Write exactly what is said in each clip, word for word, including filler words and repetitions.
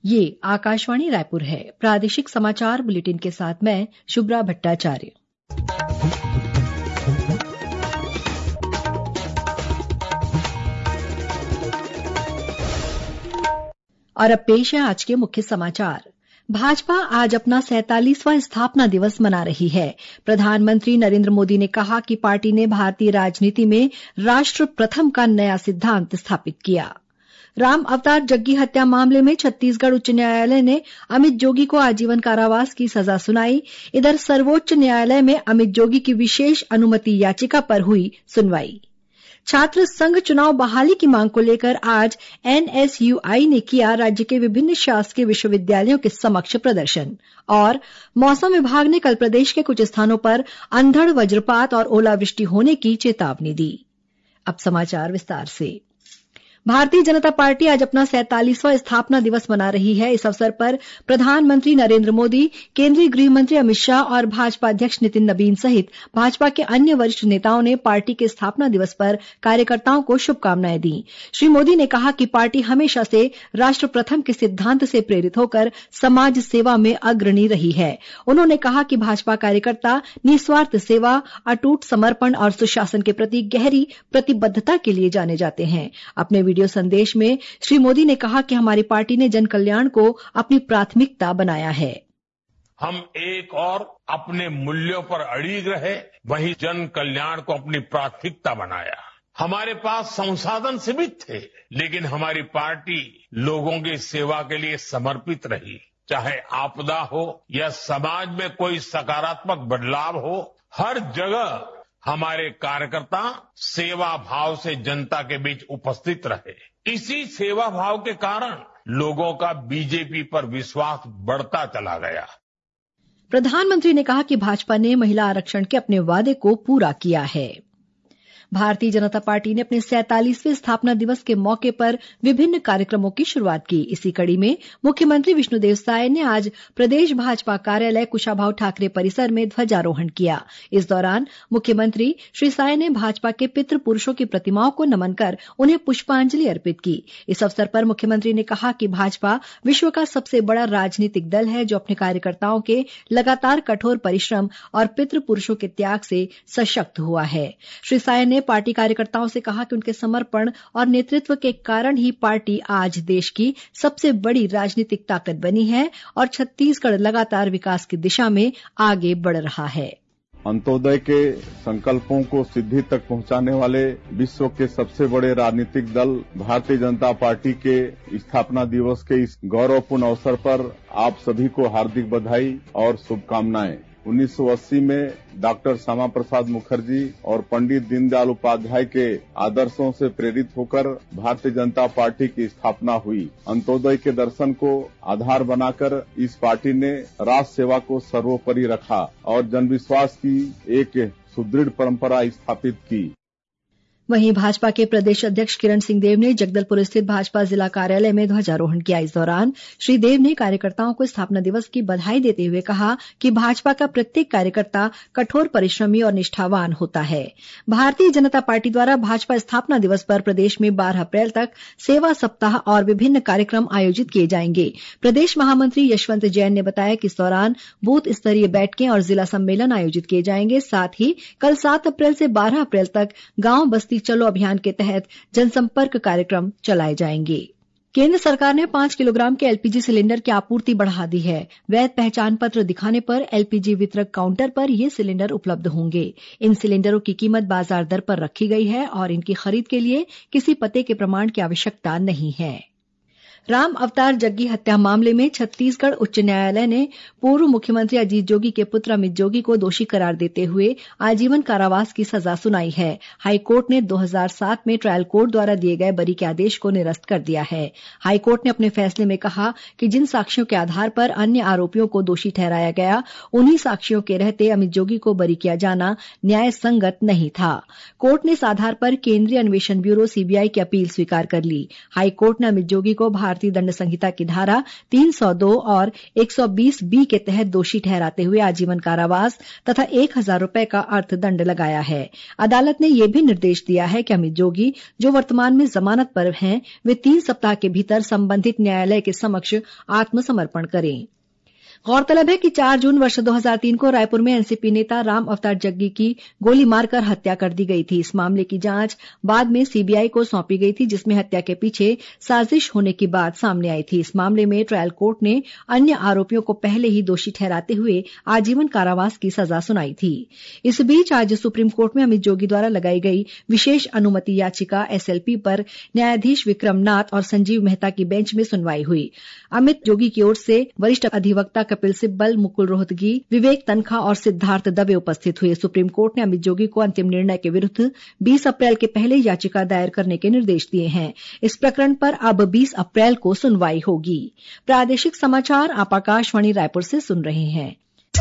ये आकाशवाणी रायपुर है। प्रादेशिक समाचार बुलेटिन के साथ मैं शुभ्रा भट्टाचार्य। और अब पेश है आज के मुख्य समाचार। भाजपा आज अपना सैंतालीसवां स्थापना दिवस मना रही है। प्रधानमंत्री नरेंद्र मोदी ने कहा कि पार्टी ने भारतीय राजनीति में राष्ट्र प्रथम का नया सिद्धांत स्थापित किया। राम अवतार जग्गी हत्या मामले में छत्तीसगढ़ उच्च न्यायालय ने अमित जोगी को आजीवन कारावास की सजा सुनाई। इधर सर्वोच्च न्यायालय में अमित जोगी की विशेष अनुमति याचिका पर हुई सुनवाई। छात्र संघ चुनाव बहाली की मांग को लेकर आज एनएसयूआई ने किया राज्य के विभिन्न शासकीय विश्वविद्यालयों के समक्ष प्रदर्शन। और मौसम विभाग ने कल प्रदेश के कुछ स्थानों पर अंधड़ वज्रपात और ओलावृष्टि होने की चेतावनी दी। अब समाचार विस्तार से। भारतीय जनता पार्टी आज अपना सैंतालीसवां स्थापना दिवस मना रही है। इस अवसर पर प्रधानमंत्री नरेंद्र मोदी, केंद्रीय गृह मंत्री अमित शाह और भाजपा अध्यक्ष नितिन नबीन सहित भाजपा के अन्य वरिष्ठ नेताओं ने पार्टी के स्थापना दिवस पर कार्यकर्ताओं को शुभकामनाएं दी। श्री मोदी ने कहा कि पार्टी हमेशा से राष्ट्र प्रथम के सिद्धांत से प्रेरित होकर समाज सेवा में अग्रणी रही है। उन्होंने कहा कि भाजपा कार्यकर्ता निस्वार्थ सेवा, अटूट समर्पण और सुशासन के प्रति गहरी प्रतिबद्धता के लिए जाने जाते हैं। अपने वीडियो संदेश में श्री मोदी ने कहा कि हमारी पार्टी ने जन कल्याण को अपनी प्राथमिकता बनाया है। हम एक और अपने मूल्यों पर अड़िग रहे, वहीं जन कल्याण को अपनी प्राथमिकता बनाया। हमारे पास संसाधन सीमित थे, लेकिन हमारी पार्टी लोगों की सेवा के लिए समर्पित रही। चाहे आपदा हो या समाज में कोई सकारात्मक बदलाव हो, हर जगह हमारे कार्यकर्ता सेवा भाव से जनता के बीच उपस्थित रहे। इसी सेवा भाव के कारण लोगों का बीजेपी पर विश्वास बढ़ता चला गया। प्रधानमंत्री ने कहा कि भाजपा ने महिला आरक्षण के अपने वादे को पूरा किया है। भारतीय जनता पार्टी ने अपने सैंतालीसवें स्थापना दिवस के मौके पर विभिन्न कार्यक्रमों की शुरुआत की। इसी कड़ी में मुख्यमंत्री विष्णुदेव साय ने आज प्रदेश भाजपा कार्यालय कुशाभाऊ ठाकरे परिसर में ध्वजारोहण किया। इस दौरान मुख्यमंत्री श्री साय ने भाजपा के पितृ पुरुषों की प्रतिमाओं को नमन कर उन्हें पुष्पांजलि अर्पित की। इस अवसर पर मुख्यमंत्री ने कहा कि भाजपा विश्व का सबसे बड़ा राजनीतिक दल है, जो अपने कार्यकर्ताओं के लगातार कठोर परिश्रम और पितृ पुरुषों के त्याग से सशक्त हुआ है। श्री साय ने पार्टी कार्यकर्ताओं से कहा कि उनके समर्पण और नेतृत्व के कारण ही पार्टी आज देश की सबसे बड़ी राजनीतिक ताकत बनी है और छत्तीसगढ़ लगातार विकास की दिशा में आगे बढ़ रहा है। अंत्योदय के संकल्पों को सिद्धि तक पहुंचाने वाले विश्व के सबसे बड़े राजनीतिक दल भारतीय जनता पार्टी के स्थापना दिवस के इस गौरवपूर्ण अवसर पर आप सभी को हार्दिक बधाई और शुभकामनाएं। उन्नीस सौ अस्सी में डॉक्टर श्यामा प्रसाद मुखर्जी और पंडित दीनदयाल उपाध्याय के आदर्शों से प्रेरित होकर भारतीय जनता पार्टी की स्थापना हुई। अंत्योदय के दर्शन को आधार बनाकर इस पार्टी ने राष्ट्र सेवा को सर्वोपरि रखा और जनविश्वास की एक सुदृढ़ परंपरा स्थापित की। वहीं भाजपा के प्रदेश अध्यक्ष किरण सिंह देव ने जगदलपुर स्थित भाजपा जिला कार्यालय में ध्वजारोहण किया। इस दौरान श्री देव ने कार्यकर्ताओं को स्थापना दिवस की बधाई देते हुए कहा कि भाजपा का प्रत्येक कार्यकर्ता कठोर परिश्रमी और निष्ठावान होता है। भारतीय जनता पार्टी द्वारा भाजपा स्थापना दिवस पर प्रदेश में बारह अप्रैल तक सेवा सप्ताह और विभिन्न कार्यक्रम आयोजित किए जाएंगे। प्रदेश महामंत्री यशवंत जैन ने बताया कि इस दौरान बूथ स्तरीय बैठकें और जिला सम्मेलन आयोजित किए जाएंगे। साथ ही कल सात अप्रैल से बारह अप्रैल तक गांव बस्ती चलो अभियान के तहत जनसंपर्क कार्यक्रम चलाए जाएंगे। केंद्र सरकार ने पांच किलोग्राम के एलपीजी सिलेंडर की आपूर्ति बढ़ा दी है। वैध पहचान पत्र दिखाने पर एलपीजी वितरक काउंटर पर ये सिलेंडर उपलब्ध होंगे। इन सिलेंडरों की कीमत बाजार दर पर रखी गई है और इनकी खरीद के लिए किसी पते के प्रमाण की आवश्यकता नहीं है। राम अवतार जग्गी हत्या मामले में छत्तीसगढ़ उच्च न्यायालय ने पूर्व मुख्यमंत्री अजीत जोगी के पुत्र अमित जोगी को दोषी करार देते हुए आजीवन कारावास की सजा सुनाई है। हाईकोर्ट ने दो हज़ार सात में ट्रायल कोर्ट द्वारा दिए गए बरी के आदेश को निरस्त कर दिया है। हाईकोर्ट ने अपने फैसले में कहा कि जिन साक्ष्यों के आधार पर अन्य आरोपियों को दोषी ठहराया गया, उन्हीं साक्ष्यों के रहते अमित जोगी को बरी किया जाना न्याय संगत नहीं था। कोर्ट ने इस आधार पर केंद्रीय अन्वेषण ब्यूरो सीबीआई की अपील स्वीकार कर ली। हाईकोर्ट ने अमित जोगी को भारतीय दंड संहिता की धारा तीन सौ दो और एक सौ बीस बी के तहत दोषी ठहराते हुए आजीवन कारावास तथा एक हजार रुपए का अर्थदंड लगाया है। अदालत ने यह भी निर्देश दिया है कि अमित जोगी, जो वर्तमान में जमानत पर हैं, वे तीन सप्ताह के भीतर संबंधित न्यायालय के समक्ष आत्मसमर्पण करें। गौरतलब है कि चार जून वर्ष दो हजार तीन को रायपुर में एनसीपी नेता राम अवतार जग्गी की गोली मारकर हत्या कर दी गई थी। इस मामले की जांच बाद में सीबीआई को सौंपी गई थी, जिसमें हत्या के पीछे साजिश होने की बात सामने आई थी। इस मामले में ट्रायल कोर्ट ने अन्य आरोपियों को पहले ही दोषी ठहराते हुए आजीवन कारावास की सजा सुनाई थी। इस बीच आज सुप्रीम कोर्ट में अमित जोगी द्वारा लगाई गई विशेष अनुमति याचिका एसएलपी पर न्यायाधीश विक्रम नाथ और संजीव मेहता की बेंच में सुनवाई हुई। अमित जोगी की ओर से वरिष्ठ अधिवक्ता कपिल सिब्बल, मुकुल रोहतगी, विवेक तनखा और सिद्धार्थ दवे उपस्थित हुए। सुप्रीम कोर्ट ने अमित जोगी को अंतिम निर्णय के विरुद्ध बीस अप्रैल के पहले याचिका दायर करने के निर्देश दिए हैं। इस प्रकरण पर अब बीस अप्रैल को सुनवाई होगी। प्रादेशिक समाचार आप आकाशवाणी रायपुर से सुन रहे हैं।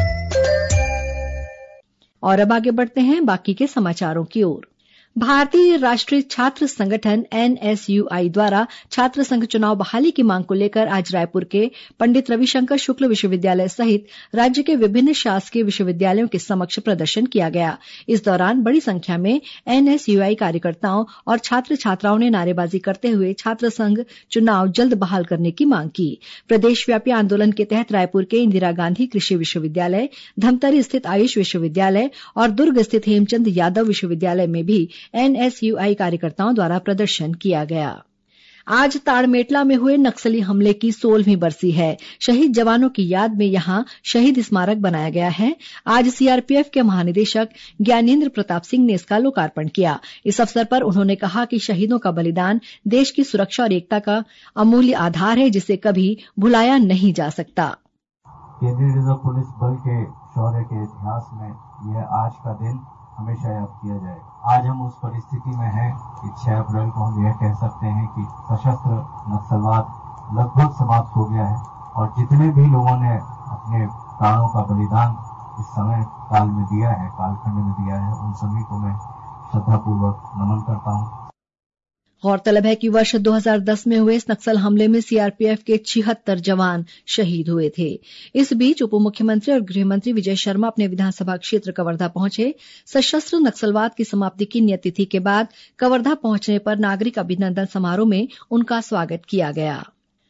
और अब आगे बढ़ते हैं बाकी के समाचारों की ओर। भारतीय राष्ट्रीय छात्र संगठन एनएसयूआई द्वारा छात्र संघ चुनाव बहाली की मांग को लेकर आज रायपुर के पंडित रविशंकर शुक्ल विश्वविद्यालय सहित राज्य के विभिन्न शासकीय विश्वविद्यालयों के समक्ष प्रदर्शन किया गया। इस दौरान बड़ी संख्या में एनएसयूआई कार्यकर्ताओं और छात्र छात्राओं ने नारेबाजी करते हुए छात्र संघ चुनाव जल्द बहाल करने की मांग की। प्रदेशव्यापी आंदोलन के तहत रायपुर के इंदिरा गांधी कृषि विश्वविद्यालय, धमतरी स्थित आयुष विश्वविद्यालय और दुर्ग स्थित हेमचंद यादव विश्वविद्यालय में भी एनएसयूआई कार्यकर्ताओं द्वारा प्रदर्शन किया गया। आज ताड़मेटला में हुए नक्सली हमले की सोलहवीं बरसी है। शहीद जवानों की याद में यहां शहीद स्मारक बनाया गया है। आज सीआरपीएफ के महानिदेशक ज्ञानेन्द्र प्रताप सिंह ने इसका लोकार्पण किया। इस अवसर पर उन्होंने कहा कि शहीदों का बलिदान देश की सुरक्षा और एकता का अमूल्य आधार है, जिसे कभी भुलाया नहीं जा सकता। केंद्रीय रिजर्व पुलिस बल के शौर्य के इतिहास में यह आज का दिन हमेशा याद किया जाए। आज हम उस परिस्थिति में हैं कि छह अप्रैल को हम यह कह सकते हैं कि सशस्त्र नक्सलवाद लगभग समाप्त हो गया है और जितने भी लोगों ने अपने प्राणों का बलिदान इस समय काल में दिया है, कालखंड में दिया है, उन सभी को मैं श्रद्धापूर्वक नमन करता हूँ। गौरतलब है कि वर्ष दो हजार दस में हुए इस नक्सल हमले में सीआरपीएफ के छिहत्तर जवान शहीद हुए थे। इस बीच उप मुख्यमंत्री और गृह मंत्री विजय शर्मा अपने विधानसभा क्षेत्र कवर्धा पहुंचे। सशस्त्र नक्सलवाद की समाप्ति की नियत तिथि के बाद कवर्धा पहुंचने पर नागरिक अभिनंदन समारोह में उनका स्वागत किया गया।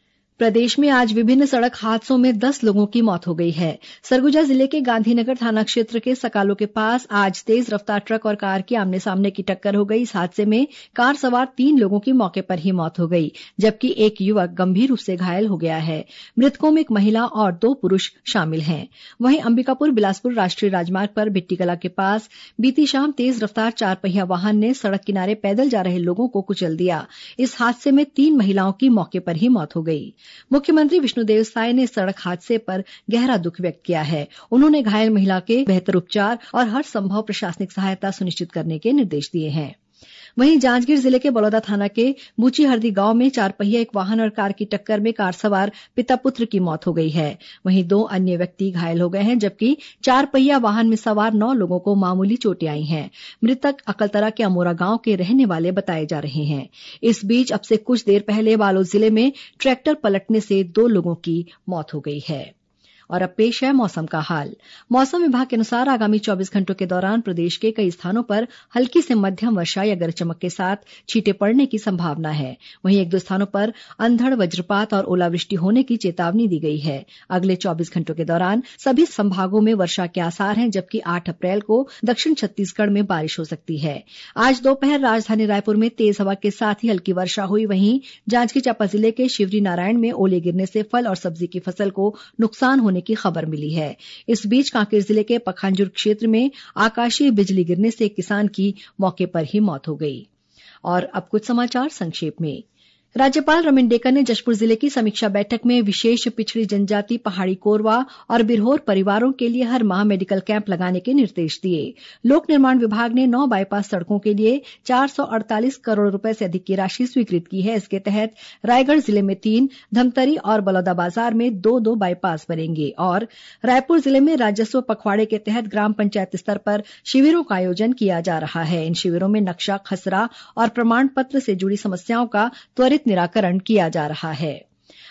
प्रदेश में आज विभिन्न सड़क हादसों में दस लोगों की मौत हो गई है। सरगुजा जिले के गांधीनगर थाना क्षेत्र के सकालो के पास आज तेज रफ्तार ट्रक और कार की आमने सामने की टक्कर हो गई। इस हादसे में कार सवार तीन लोगों की मौके पर ही मौत हो गई, जबकि एक युवक गंभीर रूप से घायल हो गया है। मृतकों में एक महिला और दो पुरुष शामिल हैं। वहीं अंबिकापुर बिलासपुर राष्ट्रीय राजमार्ग पर भिट्टीकला के पास बीती शाम तेज रफ्तार चार पहिया वाहन ने सड़क किनारे पैदल जा रहे लोगों को कुचल दिया। इस हादसे में तीन महिलाओं की मौके पर ही मौत हो गई। मुख्यमंत्री विष्णुदेव साय ने सड़क हादसे पर गहरा दुख व्यक्त किया है। उन्होंने घायल महिला के बेहतर उपचार और हर संभव प्रशासनिक सहायता सुनिश्चित करने के निर्देश दिए हैं। वहीं जांजगीर जिले के बलौदा थाना के बूचीहरदी गांव में चार पहिया एक वाहन और कार की टक्कर में कार सवार पिता पुत्र की मौत हो गई है। वहीं दो अन्य व्यक्ति घायल हो गए हैं, जबकि चार पहिया वाहन में सवार नौ लोगों को मामूली चोटें आई हैं। मृतक अकलतरा के अमोरा गांव के रहने वाले बताए जा रहे हैं। इस बीच अब से कुछ देर पहले बालोद जिले में ट्रैक्टर पलटने से दो लोगों की मौत हो गई है। और अब पेश है मौसम का हाल। मौसम विभाग के अनुसार आगामी चौबीस घंटों के दौरान प्रदेश के कई स्थानों पर हल्की से मध्यम वर्षा या गरज चमक के साथ छींटे पड़ने की संभावना है। वहीं एक दो स्थानों पर अंधड़, वज्रपात और ओलावृष्टि होने की चेतावनी दी गई है। अगले चौबीस घंटों के दौरान सभी संभागों में वर्षा के आसार हैं, जबकि आठ अप्रैल को दक्षिण छत्तीसगढ़ में बारिश हो सकती है। आज दोपहर राजधानी रायपुर में तेज हवा के साथ ही हल्की वर्षा हुई। वहीं जांजगीर चांपा जिले के शिवरी नारायण में ओले गिरने से फल और सब्जी की फसल को नुकसान होने की खबर मिली है। इस बीच कांकेर जिले के पखांजूर क्षेत्र में आकाशीय बिजली गिरने से एक किसान की मौके पर ही मौत हो गई। और अब कुछ समाचार संक्षेप में। राज्यपाल रमन डेका ने जशपुर जिले की समीक्षा बैठक में विशेष पिछड़ी जनजाति, पहाड़ी कोरवा और बिरहोर परिवारों के लिए हर माह मेडिकल कैंप लगाने के निर्देश दिए। लोक निर्माण विभाग ने नौ बाईपास सड़कों के लिए चार सौ अड़तालीस करोड़ रुपए से अधिक की राशि स्वीकृत की है। इसके तहत रायगढ़ जिले में तीन, धमतरी और बलौदाबाजार में दो दो बाईपास बनेंगे। और रायपुर जिले में राजस्व पखवाड़े के तहत ग्राम पंचायत स्तर पर शिविरों का आयोजन किया जा रहा है। इन शिविरों में नक्शा, खसरा और प्रमाण पत्र से जुड़ी समस्याओं का त्वरित निराकरण किया जा रहा है।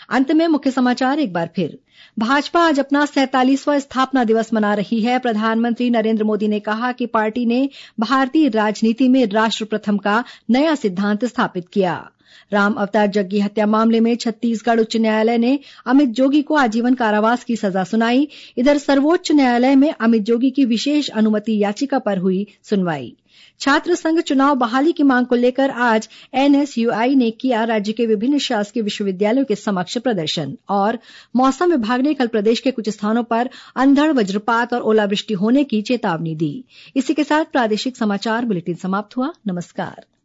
अंत में मुख्य समाचार एक बार फिर। भाजपा आज अपना सैंतालीसवां स्थापना दिवस मना रही है। प्रधानमंत्री नरेंद्र मोदी ने कहा कि पार्टी ने भारतीय राजनीति में राष्ट्र प्रथम का नया सिद्धांत स्थापित किया। राम अवतार जग्गी हत्या मामले में छत्तीसगढ़ उच्च न्यायालय ने अमित जोगी को आजीवन कारावास की सजा सुनाई। इधर सर्वोच्च न्यायालय में अमित जोगी की विशेष अनुमति याचिका पर हुई सुनवाई। छात्र संघ चुनाव बहाली की मांग को लेकर आज एनएसयूआई ने किया राज्य के विभिन्न शासकीय विश्वविद्यालयों के समक्ष प्रदर्शन। और मौसम विभाग ने कल प्रदेश के कुछ स्थानों पर अंधड़ वज्रपात और ओलावृष्टि होने की चेतावनी दी। इसी के साथ प्रादेशिक समाचार बुलेटिन समाप्त हुआ। नमस्कार।